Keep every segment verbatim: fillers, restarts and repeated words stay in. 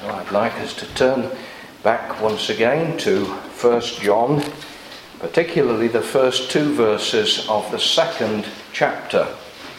So I'd like us to turn back once again to First John, particularly the first two verses of the second chapter.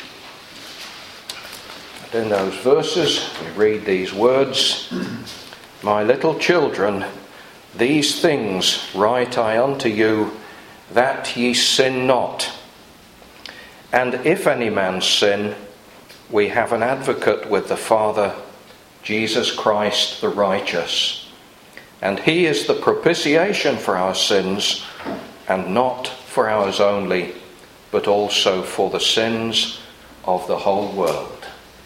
And in those verses we read these words, "My little children, these things write I unto you, that ye sin not. And if any man sin, we have an advocate with the Father, Jesus Christ the righteous. And he is the propitiation for our sins, and not for ours only, but also for the sins of the whole world."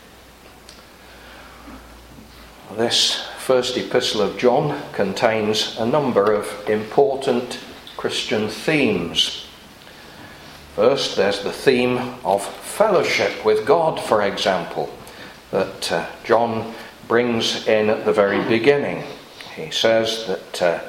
This first epistle of John contains a number of important Christian themes. First, there's the theme of fellowship with God, for example, that uh, John brings in at the very beginning. He says that uh,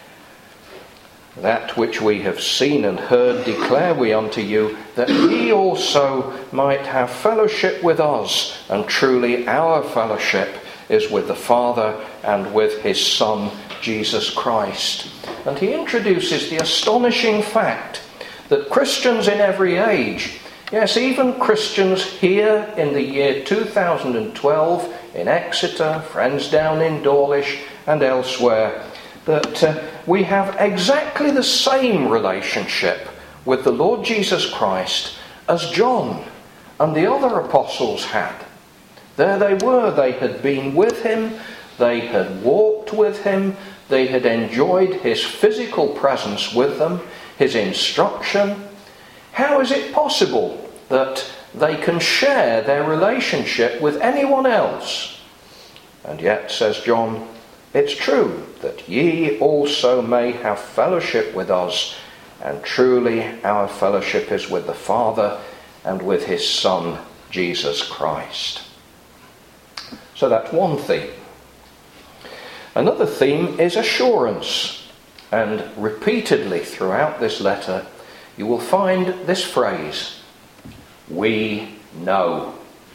that which we have seen and heard declare we unto you, that ye also might have fellowship with us, and truly our fellowship is with the Father and with his Son, Jesus Christ. And he introduces the astonishing fact that Christians in every age, yes, even Christians here in the year two thousand twelve in Exeter, friends down in Dawlish and elsewhere, that uh, we have exactly the same relationship with the Lord Jesus Christ as John and the other apostles had. There they were, they had been with him, they had walked with him, they had enjoyed his physical presence with them, his instruction. How is it possible that they can share their relationship with anyone else? And yet, says John, it's true that ye also may have fellowship with us, and truly our fellowship is with the Father and with his Son, Jesus Christ. So that's one theme. Another theme is assurance. And repeatedly throughout this letter, you will find this phrase, we know.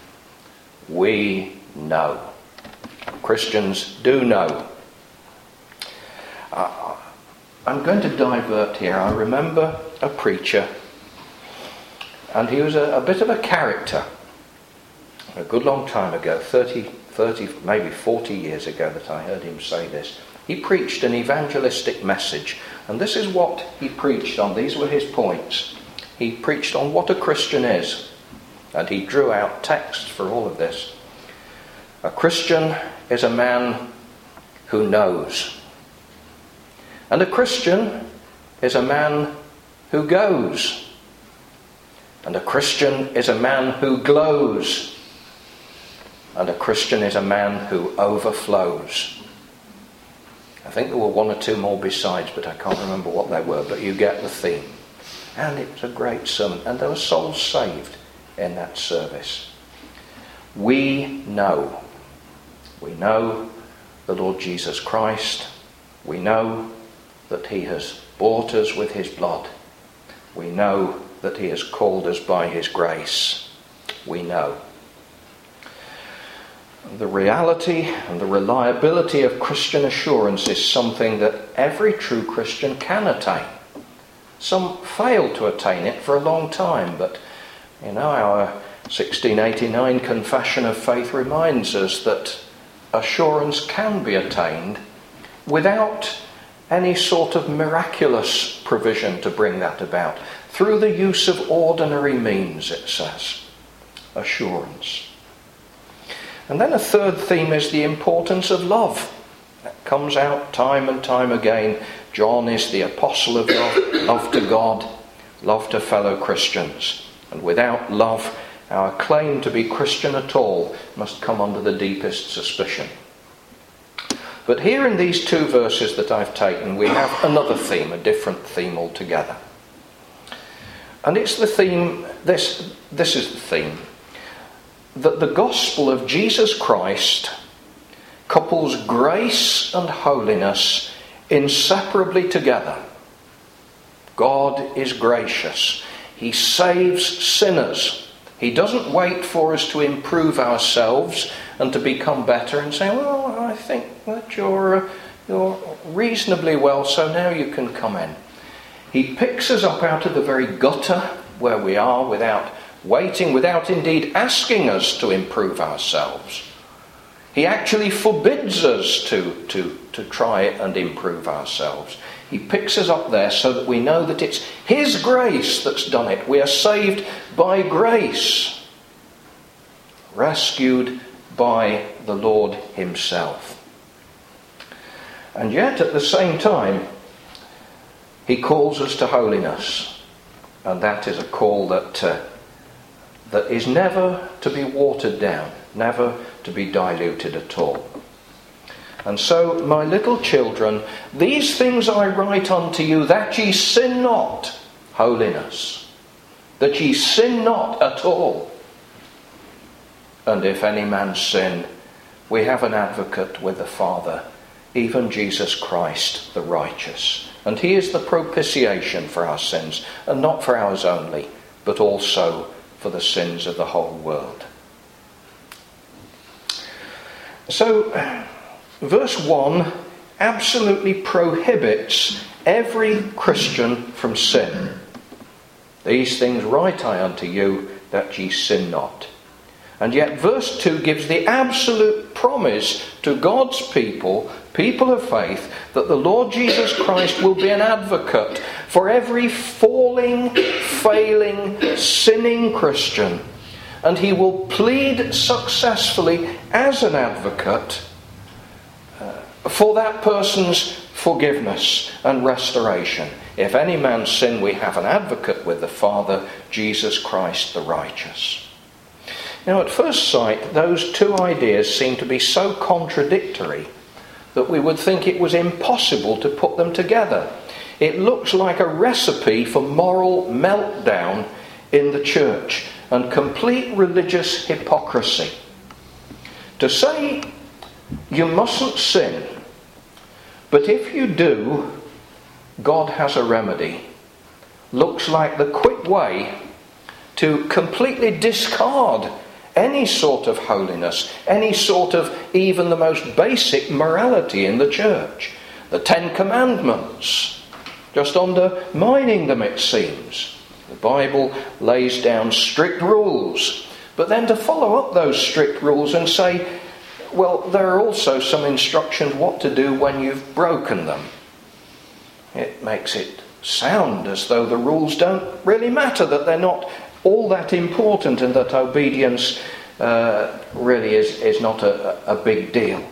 We know. Christians do know. Uh, I'm going to divert here. I remember a preacher, and he was a, a bit of a character. A good long time ago, thirty, thirty, maybe forty years ago, that I heard him say this. He preached an evangelistic message, and this is what he preached on. These were his points. He preached on what a Christian is, and he drew out texts for all of this. A Christian is a man who knows. And a Christian is a man who goes. And a Christian is a man who glows. And a Christian is a man who overflows. I think there were one or two more besides, but I can't remember what they were, but you get the theme. And it was a great sermon, and there were souls saved in that service. We know. We know the Lord Jesus Christ. We know that he has bought us with his blood. We know that he has called us by his grace. We know. The reality and the reliability of Christian assurance is something that every true Christian can attain. Some fail to attain it for a long time, but you know, our sixteen eighty-nine Confession of Faith reminds us that assurance can be attained without any sort of miraculous provision to bring that about. Through the use of ordinary means, it says. Assurance. And then a third theme is the importance of love. That comes out time and time again. John is the apostle of love, love to God, love to fellow Christians. And without love, our claim to be Christian at all must come under the deepest suspicion. But here in these two verses that I've taken, we have another theme, a different theme altogether. And it's the theme, this, this is the theme, that the gospel of Jesus Christ couples grace and holiness inseparably together. God is gracious. He saves sinners. He doesn't wait for us to improve ourselves and to become better and say, well, I think that you're, uh, you're reasonably well, so now you can come in. He picks us up out of the very gutter where we are without waiting, without indeed asking us to improve ourselves. He actually forbids us to, to, to try and improve ourselves. He picks us up there so that we know that it's His grace that's done it. We are saved by grace, rescued by the Lord Himself. And yet at the same time, He calls us to holiness. And that is a call that, uh, that is never to be watered down, never to be diluted at all. And so, my little children, these things I write unto you, that ye sin not, holiness, that ye sin not at all. And if any man sin, we have an advocate with the Father, even Jesus Christ the righteous. And He is the propitiation for our sins, and not for ours only, but also for the sins of the whole world. So, verse one absolutely prohibits every Christian from sin. These things write I unto you, that ye sin not. And yet verse two gives the absolute promise to God's people, people of faith, that the Lord Jesus Christ will be an advocate for every falling, failing, sinning Christian. And He will plead successfully as an advocate uh, for that person's forgiveness and restoration. If any man sin, we have an advocate with the Father, Jesus Christ the righteous. Now, at first sight, those two ideas seem to be so contradictory that we would think it was impossible to put them together. It looks like a recipe for moral meltdown in the church and complete religious hypocrisy. To say you mustn't sin, but if you do, God has a remedy, looks like the quick way to completely discard any sort of holiness, any sort of even the most basic morality in the church. The Ten Commandments, just undermining them, it seems. The Bible lays down strict rules, but then to follow up those strict rules and say, well, there are also some instructions what to do when you've broken them. It makes it sound as though the rules don't really matter, that they're not all that important, and that obedience uh, really is, is not a, a big deal.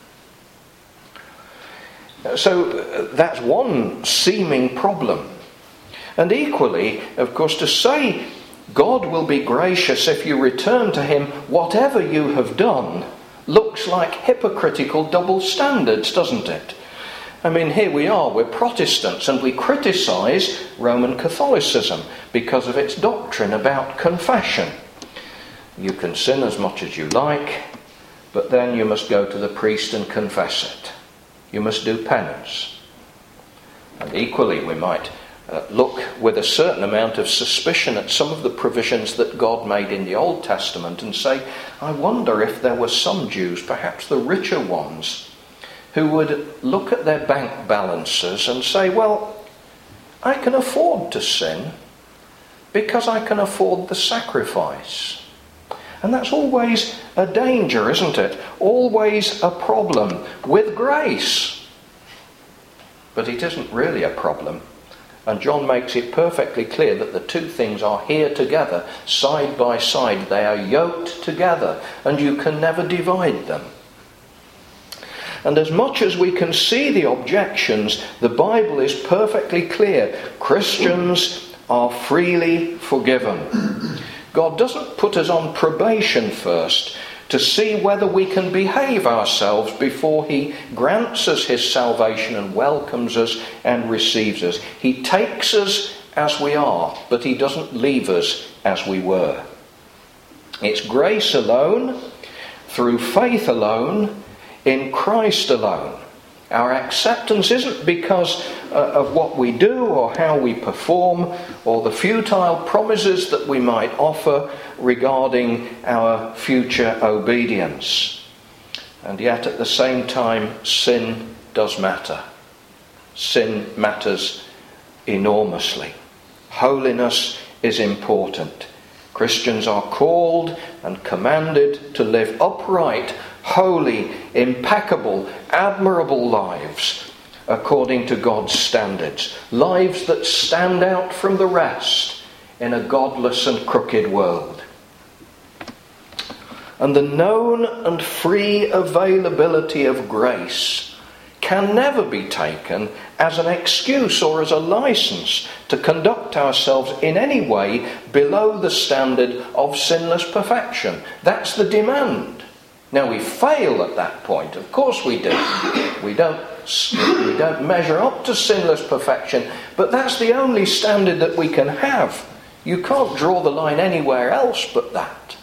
So uh, that's one seeming problem. And equally, of course, to say God will be gracious if you return to Him whatever you have done looks like hypocritical double standards, doesn't it? I mean, here we are, we're Protestants, and we criticise Roman Catholicism because of its doctrine about confession. You can sin as much as you like, but then you must go to the priest and confess it. You must do penance. And equally, we might uh, look with a certain amount of suspicion at some of the provisions that God made in the Old Testament and say, I wonder if there were some Jews, perhaps the richer ones, who would look at their bank balances and say, well, I can afford to sin because I can afford the sacrifice. And that's always a danger, isn't it? Always a problem with grace. But it isn't really a problem. And John makes it perfectly clear that the two things are here together, side by side. They are yoked together, and you can never divide them. And as much as we can see the objections, the Bible is perfectly clear. Christians are freely forgiven. God doesn't put us on probation first to see whether we can behave ourselves before He grants us His salvation and welcomes us and receives us. He takes us as we are, but He doesn't leave us as we were. It's grace alone, through faith alone, in Christ alone. Our acceptance isn't because uh, of what we do or how we perform or the futile promises that we might offer regarding our future obedience. And yet at the same time, sin does matter. Sin matters enormously. Holiness is important. Christians are called and commanded to live upright, holy, impeccable, admirable lives according to God's standards. Lives that stand out from the rest in a godless and crooked world. And the known and free availability of grace can never be taken as an excuse or as a license to conduct ourselves in any way below the standard of sinless perfection. That's the demand. Now we fail at that point, of course we do. We don't, we don't measure up to sinless perfection, but that's the only standard that we can have. You can't draw the line anywhere else but that.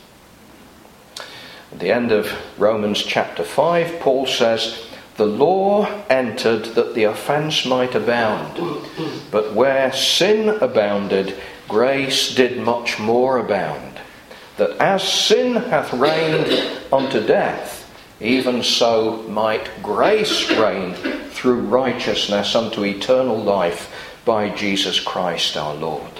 At the end of Romans chapter five, Paul says, "The law entered that the offence might abound, but where sin abounded, grace did much more abound. That as sin hath reigned unto death, even so might grace reign through righteousness unto eternal life by Jesus Christ our Lord."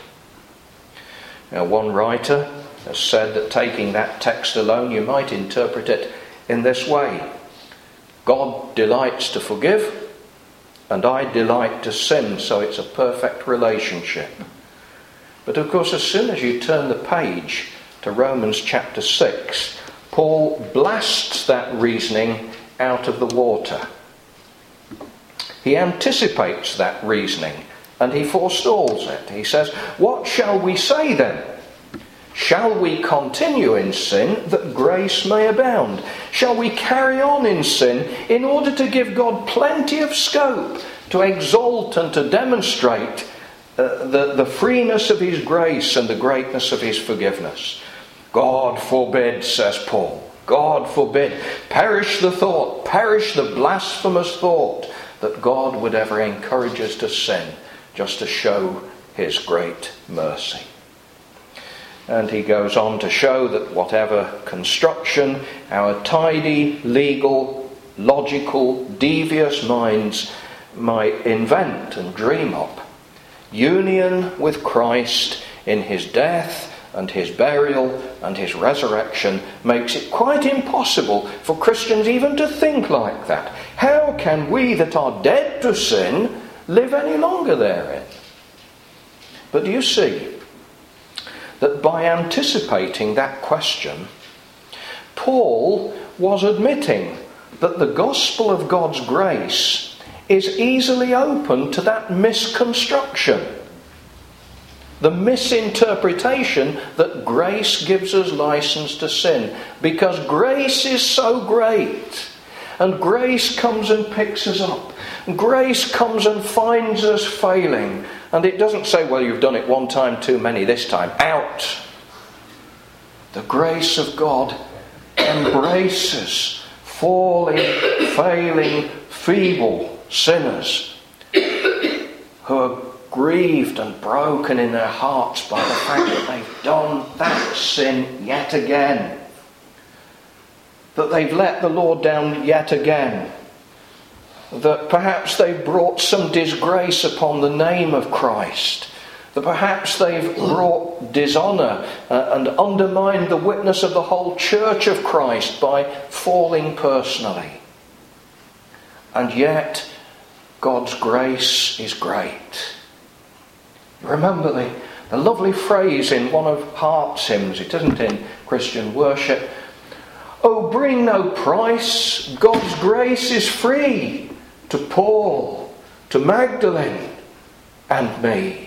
Now, one writer has said that taking that text alone, you might interpret it in this way: God delights to forgive, and I delight to sin, so it's a perfect relationship. But of course, as soon as you turn the page to Romans chapter six, Paul blasts that reasoning out of the water. He anticipates that reasoning and he forestalls it. He says, "What shall we say then? Shall we continue in sin that grace may abound? Shall we carry on in sin in order to give God plenty of scope to exalt and to demonstrate uh, the, the freeness of his grace and the greatness of his forgiveness?" God forbid, says Paul. God forbid. Perish the thought, perish the blasphemous thought that God would ever encourage us to sin just to show his great mercy. And he goes on to show that whatever construction our tidy, legal, logical, devious minds might invent and dream up, union with Christ in his death and his burial and his resurrection makes it quite impossible for Christians even to think like that. How can we that are dead to sin live any longer therein? But do you see that by anticipating that question, Paul was admitting that the gospel of God's grace is easily open to that misconstruction, the misinterpretation that grace gives us license to sin, because grace is so great, and grace comes and picks us up, and grace comes and finds us failing, and it doesn't say, "Well, you've done it one time too many this time, out." The grace of God embraces falling, failing, feeble sinners who are grieved and broken in their hearts by the fact that they've done that sin yet again, that they've let the Lord down yet again, that perhaps they've brought some disgrace upon the name of Christ, that perhaps they've brought dishonour uh, and undermined the witness of the whole church of Christ by falling personally. And yet God's grace is great. Remember the, the lovely phrase in one of Hart's hymns, it isn't in Christian worship: "Oh, bring no price, God's grace is free, to Paul, to Magdalene, and me."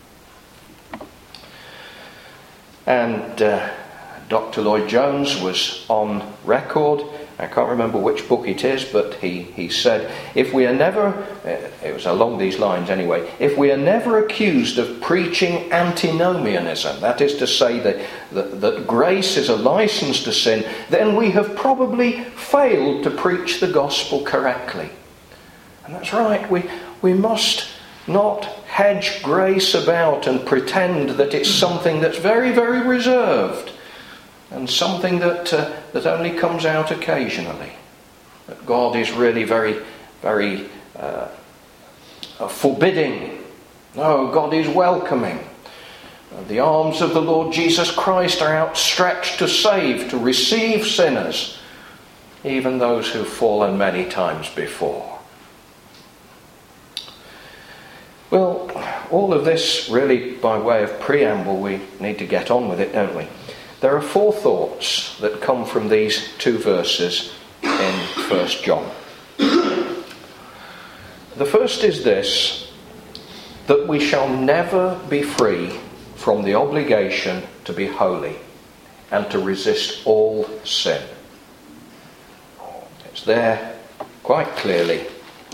And uh, Doctor Lloyd-Jones was on record, I can't remember which book it is, but he, he said, if we are never, uh, it was along these lines anyway, if we are never accused of preaching antinomianism, that is to say that, that, that grace is a license to sin, then we have probably failed to preach the gospel correctly. And that's right, we, we must not hedge grace about and pretend that it's something that's very, very reserved and something that uh, that only comes out occasionally. that God is really very, very uh, forbidding. No, God is welcoming. The arms of the Lord Jesus Christ are outstretched to save, to receive sinners, even those who've fallen many times before. Well, all of this really by way of preamble, we need to get on with it, don't we? There are four thoughts that come from these two verses in First John. The first is this, that we shall never be free from the obligation to be holy and to resist all sin. It's there quite clearly.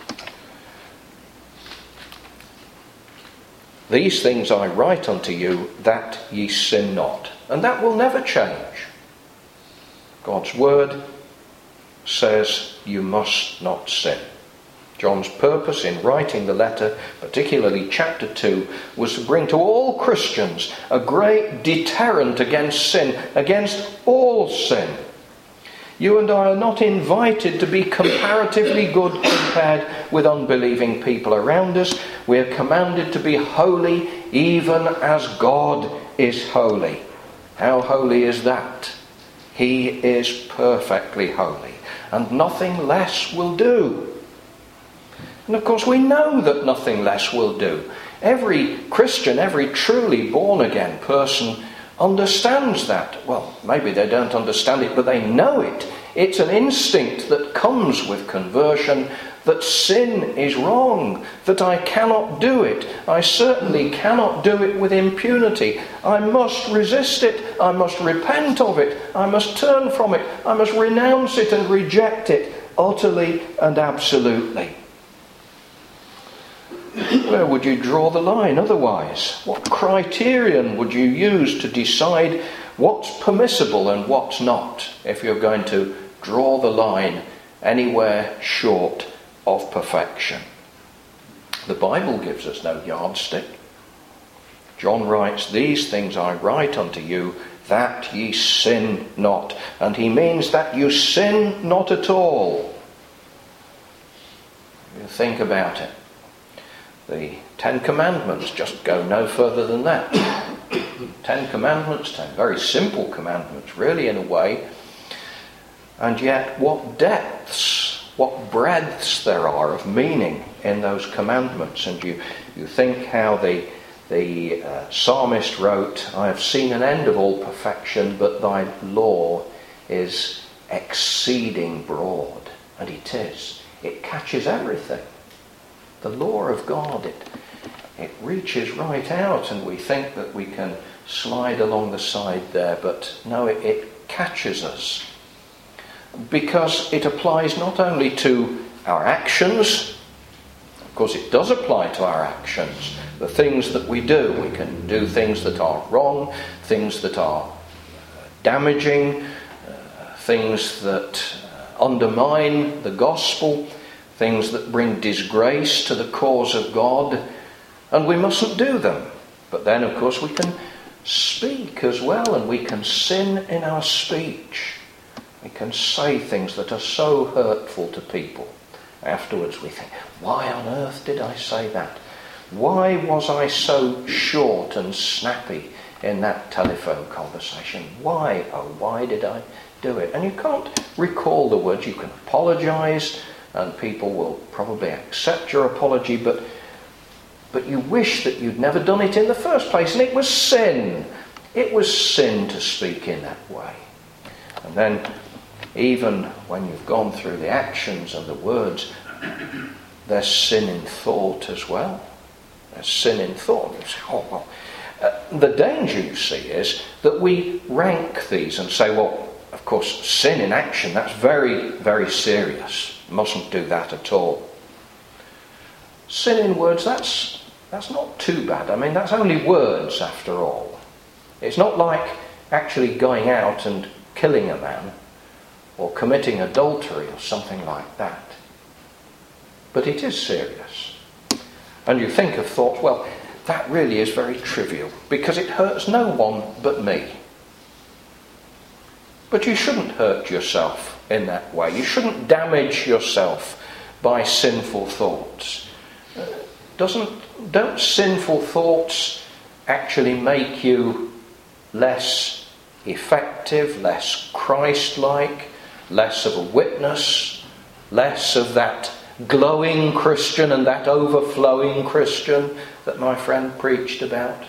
These things I write unto you, that ye sin not. And that will never change. God's word says you must not sin. John's purpose in writing the letter, particularly chapter two, was to bring to all Christians a great deterrent against sin, against all sin. You and I are not invited to be comparatively good compared with unbelieving people around us. We are commanded to be holy even as God is holy. How holy is that? He is perfectly holy, and nothing less will do. And of course we know that nothing less will do. Every Christian, every truly born-again person understands that. Well, maybe they don't understand it, but they know it. It's an instinct that comes with conversion, that sin is wrong, that I cannot do it. I certainly cannot do it with impunity. I must resist it. I must repent of it. I must turn from it. I must renounce it and reject it utterly and absolutely. Where would you draw the line otherwise? What criterion would you use to decide what's permissible and what's not, if you're going to draw the line anywhere short of perfection? The Bible gives us no yardstick. John writes, these things I write unto you, that ye sin not. And he means that you sin not at all. You think about it. The Ten Commandments just go no further than that. Ten Commandments, ten very simple commandments, really, in a way. And yet, what depths, what breadths there are of meaning in those commandments. And you, you think how the, the uh, psalmist wrote, I have seen an end of all perfection, but thy law is exceeding broad. And it is. It catches everything. The law of God, it, it reaches right out, and we think that we can slide along the side there, but no, it, it catches us. Because it applies not only to our actions, of course it does apply to our actions, the things that we do. We can do things that are wrong, things that are damaging, uh, things that undermine the gospel, things that bring disgrace to the cause of God, and we mustn't do them. But then, of course, we can speak as well, and we can sin in our speech. We can say things that are so hurtful to people. Afterwards we think, why on earth did I say that? Why was I so short and snappy in that telephone conversation? Why, oh, why did I do it? And you can't recall the words. You can apologise, and people will probably accept your apology, but but you wish that you'd never done it in the first place. And it was sin. It was sin to speak in that way. And then, even when you've gone through the actions and the words, there's sin in thought as well. There's sin in thought. You say, oh, well. Uh, the danger, you see, is that we rank these and say, well, of course, sin in action, that's very, very serious. Mustn't do that at all. Sin in words, that's that's not too bad. I mean, that's only words after all. It's not like actually going out and killing a man or committing adultery or something like that. But it is serious. And you think of thought, well, that really is very trivial because it hurts no one but me. But you shouldn't hurt yourself in that way. You shouldn't damage yourself by sinful thoughts. Uh, doesn't, don't sinful thoughts actually make you less effective, less Christ-like, less of a witness, less of that glowing Christian and that overflowing Christian that my friend preached about?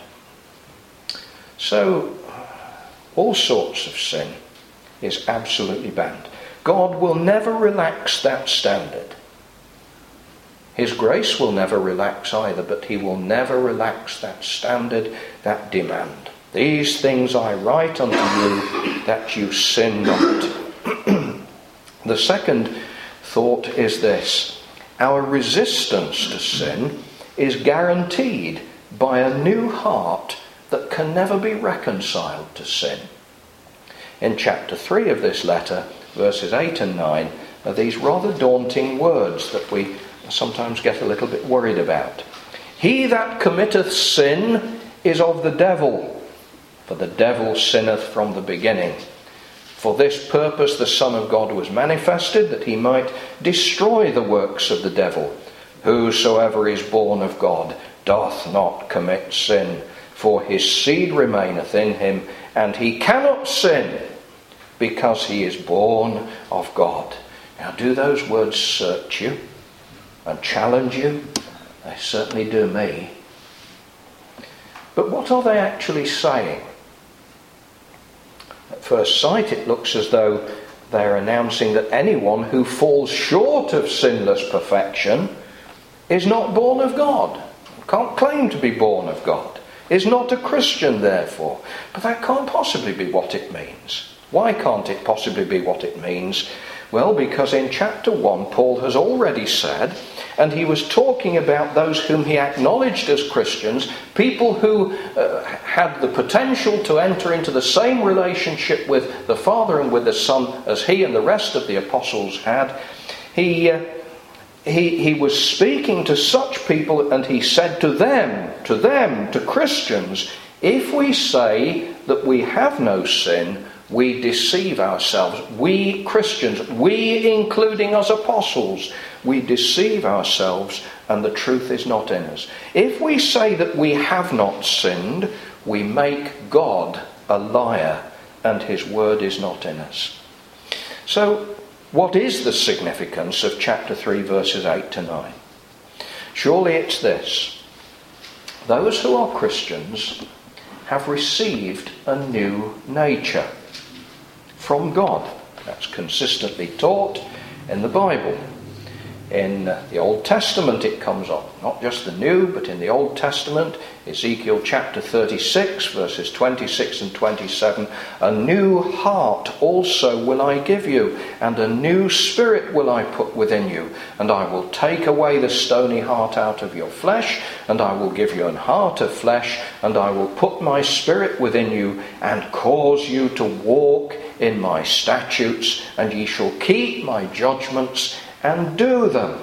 So, all sorts of sin is absolutely banned. God will never relax that standard. His grace will never relax either, but he will never relax that standard, that demand. These things I write unto you, that you sin not. The second thought is this: our resistance to sin is guaranteed by a new heart that can never be reconciled to sin. In chapter three of this letter, verses eight and nine, are these rather daunting words that we sometimes get a little bit worried about. He that committeth sin is of the devil, for the devil sinneth from the beginning. For this purpose the Son of God was manifested, that he might destroy the works of the devil. Whosoever is born of God doth not commit sin, for his seed remaineth in him, and he cannot sin, because he is born of God. Now, do those words search you and challenge you? They certainly do me. But what are they actually saying? At first sight, it looks as though they're announcing that anyone who falls short of sinless perfection is not born of God, can't claim to be born of God, is not a Christian therefore. But that can't possibly be what it means. Why can't it possibly be what it means? Well, because in chapter one, Paul has already said, and he was talking about those whom he acknowledged as Christians, people who uh, had the potential to enter into the same relationship with the Father and with the Son as he and the rest of the apostles had. He, uh, he, he was speaking to such people, and he said to them, to them, to Christians, if we say that we have no sin, we deceive ourselves. We Christians, we including us apostles, we deceive ourselves and the truth is not in us. If we say that we have not sinned, we make God a liar and his word is not in us. So, what is the significance of chapter three, verses eight to nine? Surely it's this: those who are Christians have received a new nature from God. That's consistently taught in the Bible. In the Old Testament it comes up, not just the New, but in the Old Testament, Ezekiel chapter thirty-six, verses twenty-six and twenty-seven, a new heart also will I give you, and a new spirit will I put within you, and I will take away the stony heart out of your flesh, and I will give you an heart of flesh, and I will put my spirit within you, and cause you to walk in my statutes, and ye shall keep my judgments and do them.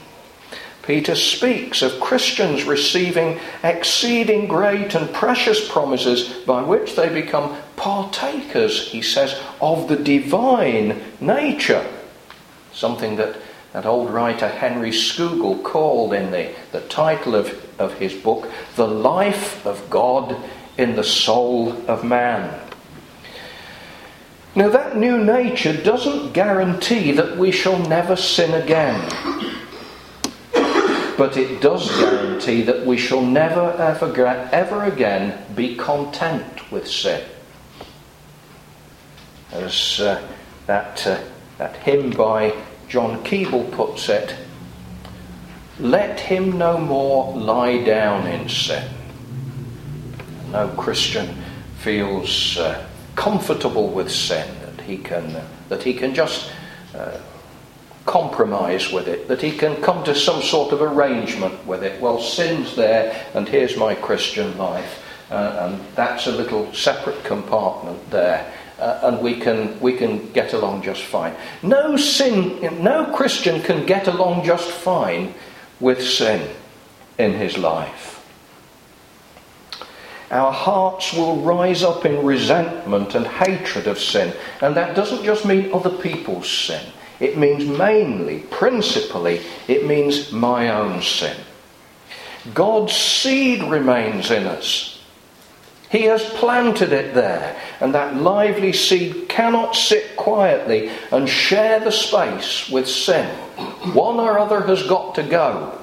Peter speaks of Christians receiving exceeding great and precious promises by which they become partakers, he says, of the divine nature. Something that that old writer Henry Scougal called in the, the title of, of his book, The Life of God in the Soul of Man. Now, that new nature doesn't guarantee that we shall never sin again. But it does guarantee that we shall never, ever, ever again be content with sin. As uh, that, uh, that hymn by John Keble puts it, let him no more lie down in sin. No Christian feels Uh, comfortable with sin, that he can uh, that he can just uh, compromise with it, that he can come to some sort of arrangement with it. Well, sin's there, and here's my Christian life, uh, and that's a little separate compartment there, uh, and we can we can get along just fine. No sin, no Christian can get along just fine with sin in his life. our hearts will rise up in resentment and hatred of sin. And that doesn't just mean other people's sin. It means mainly, principally, it means my own sin. God's seed remains in us. He has planted it there, and that lively seed cannot sit quietly and share the space with sin. One or other has got to go.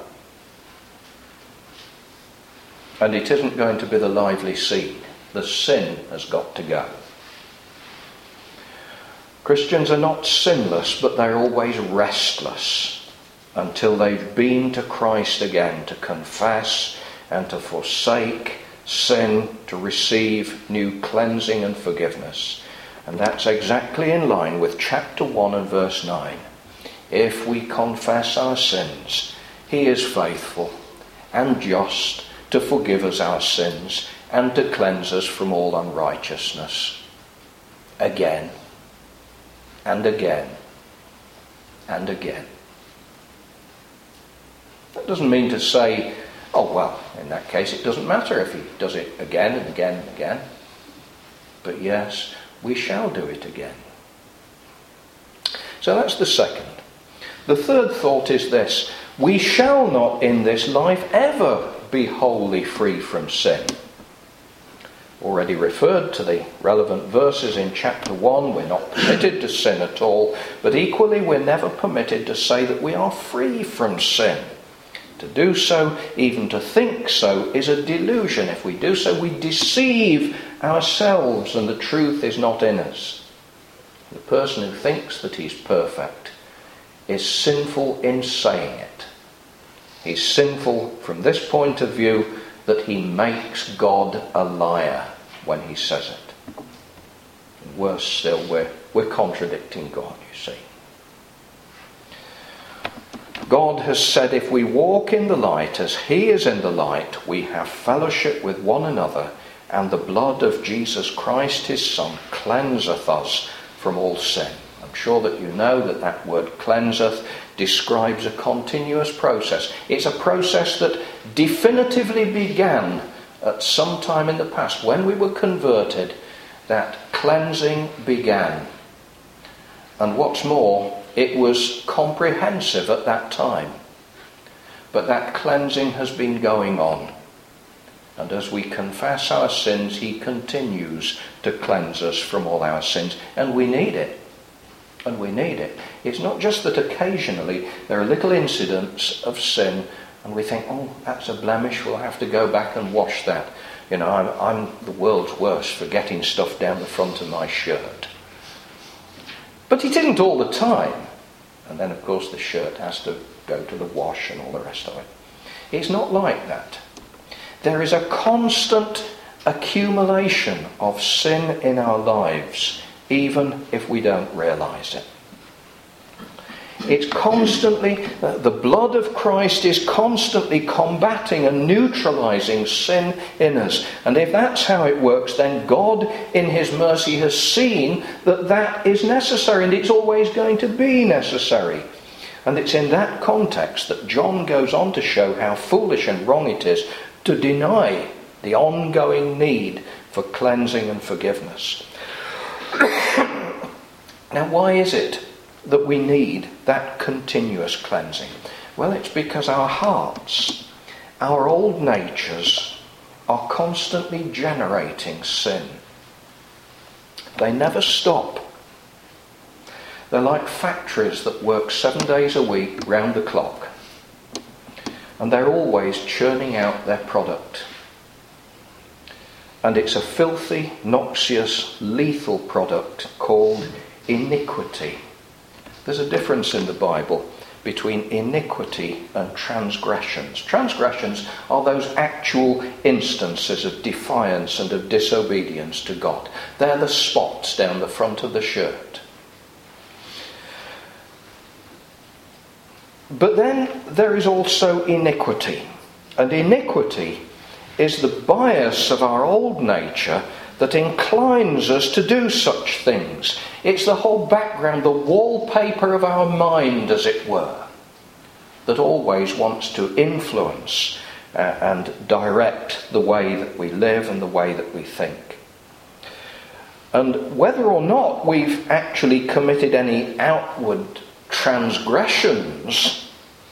And it isn't going to be the lively seed. The sin has got to go. Christians are not sinless, but they're always restless until they've been to Christ again to confess and to forsake sin, to receive new cleansing and forgiveness. And that's exactly in line with chapter one and verse nine. If we confess our sins, he is faithful and just to forgive us our sins and to cleanse us from all unrighteousness. Again, and again, and again. That doesn't mean to say, oh well, in that case it doesn't matter if he does it again and again and again. But yes, we shall do it again. So that's the second. The third thought is this: we shall not in this life ever be wholly free from sin. Already referred to the relevant verses in chapter one. We're not permitted to sin at all, but equally we're never permitted to say that we are free from sin. To do so, even to think so, is a delusion. If we do so, we deceive ourselves and the truth is not in us. The person who thinks that he's perfect is sinful in saying it. He's sinful from this point of view, that he makes God a liar when he says it. And worse still, we're, we're contradicting God, you see. God has said if we walk in the light as he is in the light, we have fellowship with one another, and the blood of Jesus Christ his Son cleanseth us from all sin. I'm sure that you know that that word cleanseth describes a continuous process. It's a process that definitively began at some time in the past. When we were converted, that cleansing began. And what's more, it was comprehensive at that time. But that cleansing has been going on. And as we confess our sins, he continues to cleanse us from all our sins. And we need it. And we need it. It's not just that occasionally there are little incidents of sin and we think, oh, that's a blemish, we'll have to go back and wash that. You know, I'm, I'm the world's worst for getting stuff down the front of my shirt. But it isn't all the time. And then, of course, the shirt has to go to the wash and all the rest of it. It's not like that. There is a constant accumulation of sin in our lives, even if we don't realise it. It's constantly, uh, the blood of Christ is constantly combating and neutralising sin in us. And if that's how it works, then God in his mercy has seen that that is necessary, and it's always going to be necessary. And it's in that context that John goes on to show how foolish and wrong it is to deny the ongoing need for cleansing and forgiveness. Now, why is it that we need that continuous cleansing? Well, it's because our hearts, our old natures, are constantly generating sin. They never stop. They're like factories that work seven days a week round the clock. And they're always churning out their product. And it's a filthy, noxious, lethal product called iniquity. There's a difference in the Bible between iniquity and transgressions. Transgressions are those actual instances of defiance and of disobedience to God. They're the spots down the front of the shirt. But then there is also iniquity. And iniquity is the bias of our old nature that inclines us to do such things. It's the whole background, the wallpaper of our mind, as it were, that always wants to influence uh, and direct the way that we live and the way that we think. And whether or not we've actually committed any outward transgressions,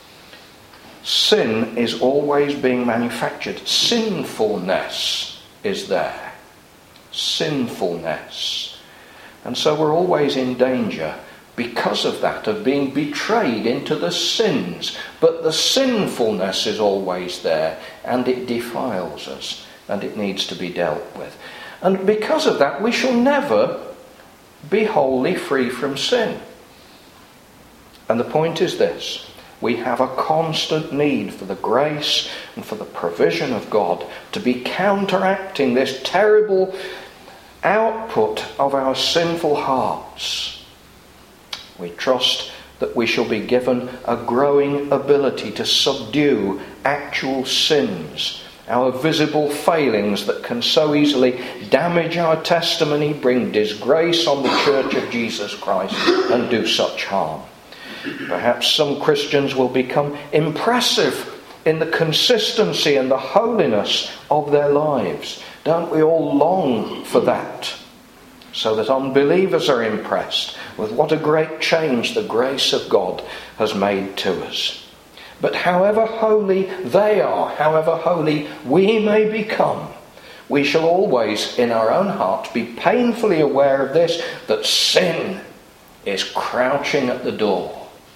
sin is always being manufactured. Sinfulness is there. Sinfulness. And so we're always in danger because of that, of being betrayed into the sins. But the sinfulness is always there, and it defiles us, and it needs to be dealt with. And because of that, we shall never be wholly free from sin. And the point is this: we have a constant need for the grace and for the provision of God to be counteracting this terrible output of our sinful hearts. We trust that we shall be given a growing ability to subdue actual sins, our visible failings that can so easily damage our testimony, bring disgrace on the Church of Jesus Christ, and do such harm. Perhaps some Christians will become impressive in the consistency and the holiness of their lives. Don't we all long for that? So that unbelievers are impressed with what a great change the grace of God has made to us. But however holy they are, however holy we may become, we shall always in our own heart be painfully aware of this, that sin is crouching at the door.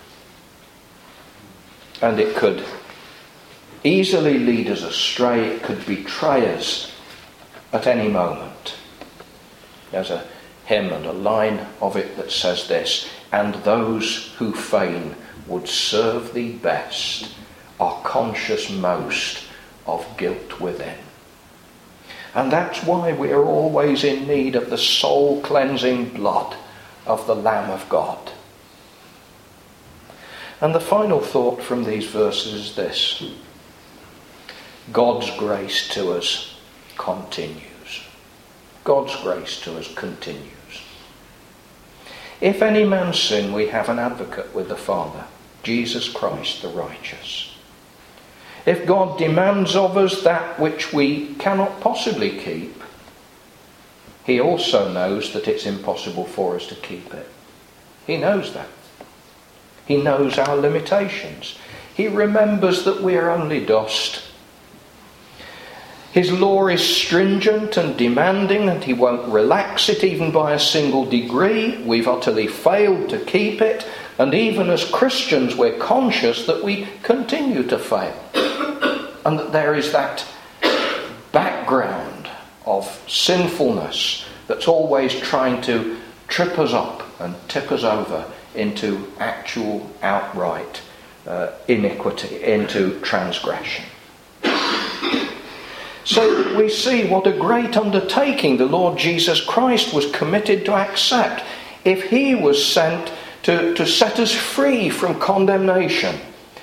And it could easily lead us astray, it could betray us at any moment. There's a hymn and a line of it that says this: "And those who fain would serve thee best are conscious most of guilt within." And that's why we are always in need of the soul-cleansing blood of the Lamb of God. And the final thought from these verses is this: God's grace to us continues. God's grace to us continues. If any man sin, we have an advocate with the Father, Jesus Christ the righteous. If God demands of us that which we cannot possibly keep, he also knows that it's impossible for us to keep it. He knows that. He knows our limitations. He remembers that we are only dust. His law is stringent and demanding, and he won't relax it even by a single degree. We've utterly failed to keep it, and even as Christians we're conscious that we continue to fail, and that there is that background of sinfulness that's always trying to trip us up and tip us over into actual outright uh, iniquity, into transgression. So we see what a great undertaking the Lord Jesus Christ was committed to accept if he was sent to, to set us free from condemnation.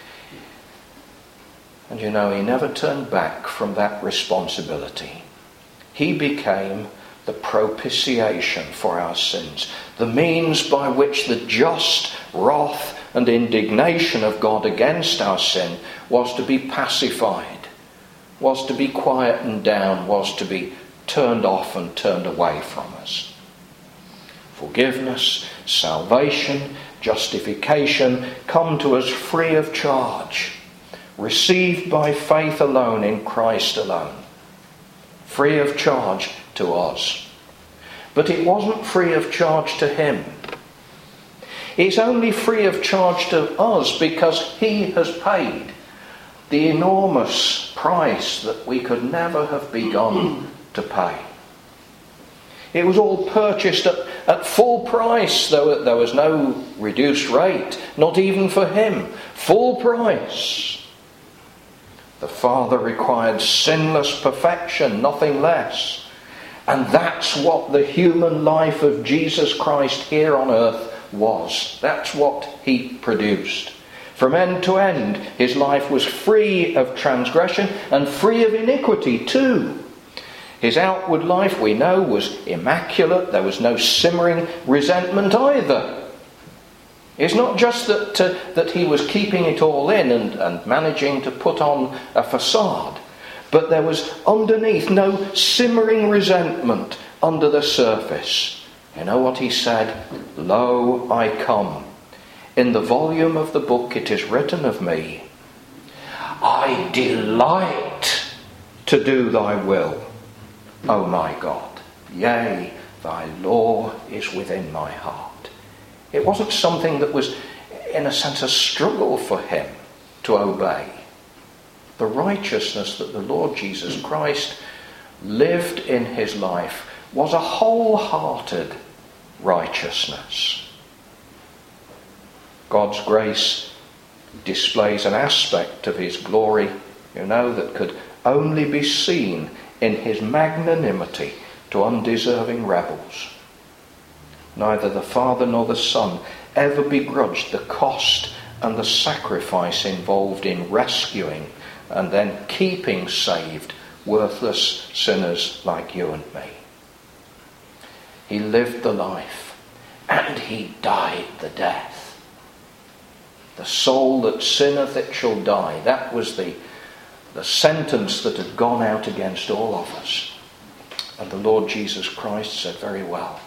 And you know, he never turned back from that responsibility. He became the propitiation for our sins, the means by which the just wrath and indignation of God against our sin was to be pacified, was to be quietened down, was to be turned off and turned away from us. Forgiveness, salvation, justification come to us free of charge, received by faith alone in Christ alone, free of charge to us. But it wasn't free of charge to him. It's only free of charge to us because he has paid the enormous price that we could never have begun to pay. It was all purchased at, at full price. There, there was no reduced rate, not even for him. Full price. The Father required sinless perfection, nothing less. And that's what the human life of Jesus Christ here on earth was. That's what he produced. From end to end, his life was free of transgression and free of iniquity too. His outward life, we know, was immaculate. There was no simmering resentment either. It's not just that, uh, that he was keeping it all in and, and managing to put on a facade, but there was underneath no simmering resentment under the surface. You know what he said? "Lo, I come. In the volume of the book it is written of me, I delight to do thy will, O my God. Yea, thy law is within my heart." It wasn't something that was, in a sense, a struggle for him to obey. The righteousness that the Lord Jesus Christ lived in his life was a wholehearted righteousness. God's grace displays an aspect of his glory, you know, that could only be seen in his magnanimity to undeserving rebels. Neither the Father nor the Son ever begrudged the cost and the sacrifice involved in rescuing and then keeping saved worthless sinners like you and me. He lived the life and he died the death. The soul that sinneth, it shall die. That was the, the sentence that had gone out against all of us. And the Lord Jesus Christ said, "Very well.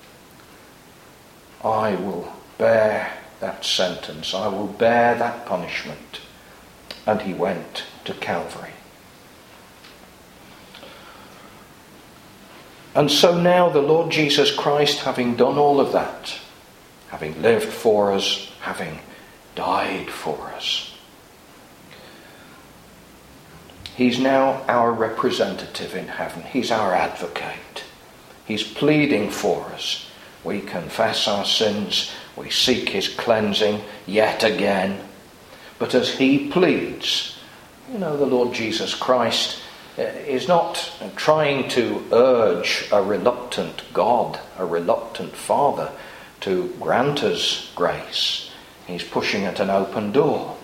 I will bear that sentence. I will bear that punishment." And he went to Calvary. And so now the Lord Jesus Christ, having done all of that, having lived for us, having died for us, he's now our representative in heaven. He's our advocate. He's pleading for us. We confess our sins. We seek his cleansing yet again. But as he pleads, you know, the Lord Jesus Christ is not trying to urge a reluctant God, a reluctant Father, to grant us grace. He's pushing at an open door,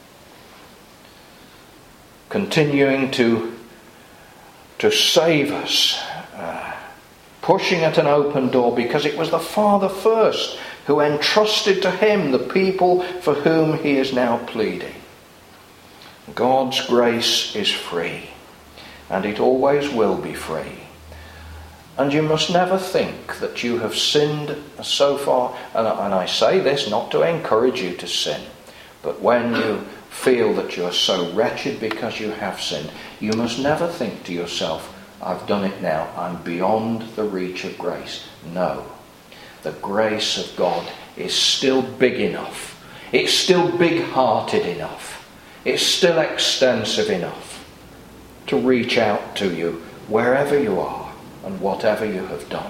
continuing to, to save us, uh, pushing at an open door because it was the Father first who entrusted to him the people for whom he is now pleading. God's grace is free, and it always will be free. And you must never think that you have sinned so far, and I say this not to encourage you to sin, but when you feel that you're so wretched because you have sinned, you must never think to yourself, "I've done it now, I'm beyond the reach of grace." No. The grace of God is still big enough. It's still big-hearted enough. It's still extensive enough to reach out to you wherever you are and whatever you have done.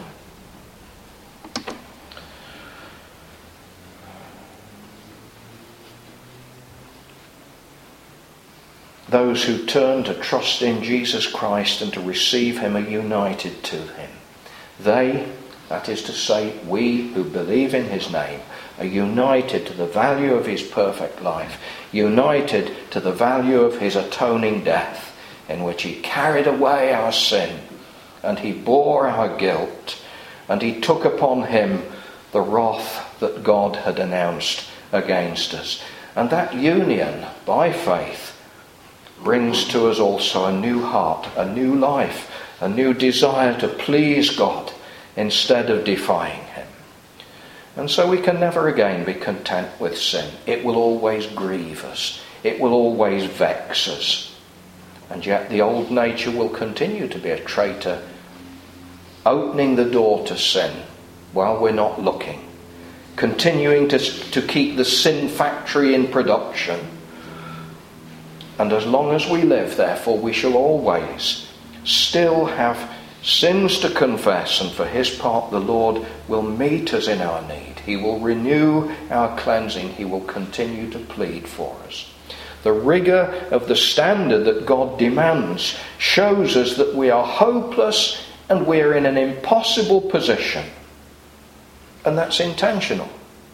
Those who turn to trust in Jesus Christ and to receive him are united to him. They, that is to say, we who believe in his name, are united to the value of his perfect life, united to the value of his atoning death, in which he carried away our sin, and he bore our guilt, and he took upon him the wrath that God had announced against us. And that union, by faith, brings to us also a new heart, a new life, a new desire to please God instead of defying him. And so we can never again be content with sin. It will always grieve us. It will always vex us. And yet the old nature will continue to be a traitor, opening the door to sin while we're not looking, continuing to, to keep the sin factory in production. And as long as we live, therefore, we shall always still have sins to confess, and for his part the Lord will meet us in our need. He will renew our cleansing. He will continue to plead for us. The rigour of the standard that God demands shows us that we are hopeless and we are in an impossible position. And that's intentional.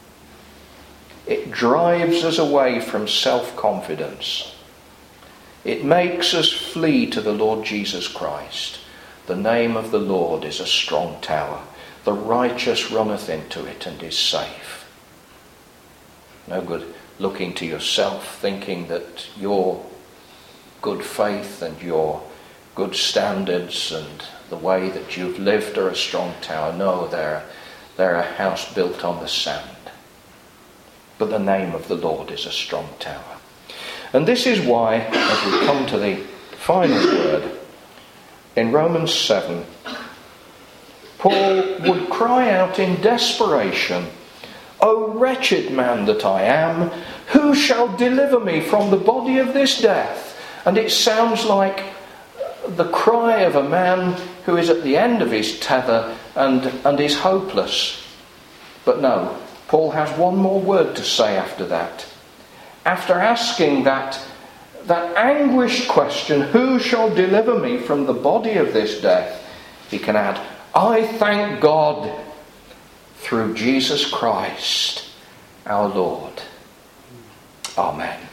It drives us away from self-confidence. It makes us flee to the Lord Jesus Christ. The name of the Lord is a strong tower. The righteous runneth into it and is safe. No good looking to yourself, thinking that your good faith and your good standards and the way that you've lived are a strong tower. No, they're, they're a house built on the sand. But the name of the Lord is a strong tower. And this is why, as we come to the final word, in Romans seven, Paul would cry out in desperation, "O wretched man that I am, who shall deliver me from the body of this death?" And it sounds like the cry of a man who is at the end of his tether and, and is hopeless. But no, Paul has one more word to say after that. After asking that, that anguished question, "Who shall deliver me from the body of this death?" he can add, "I thank God through Jesus Christ our Lord." Amen.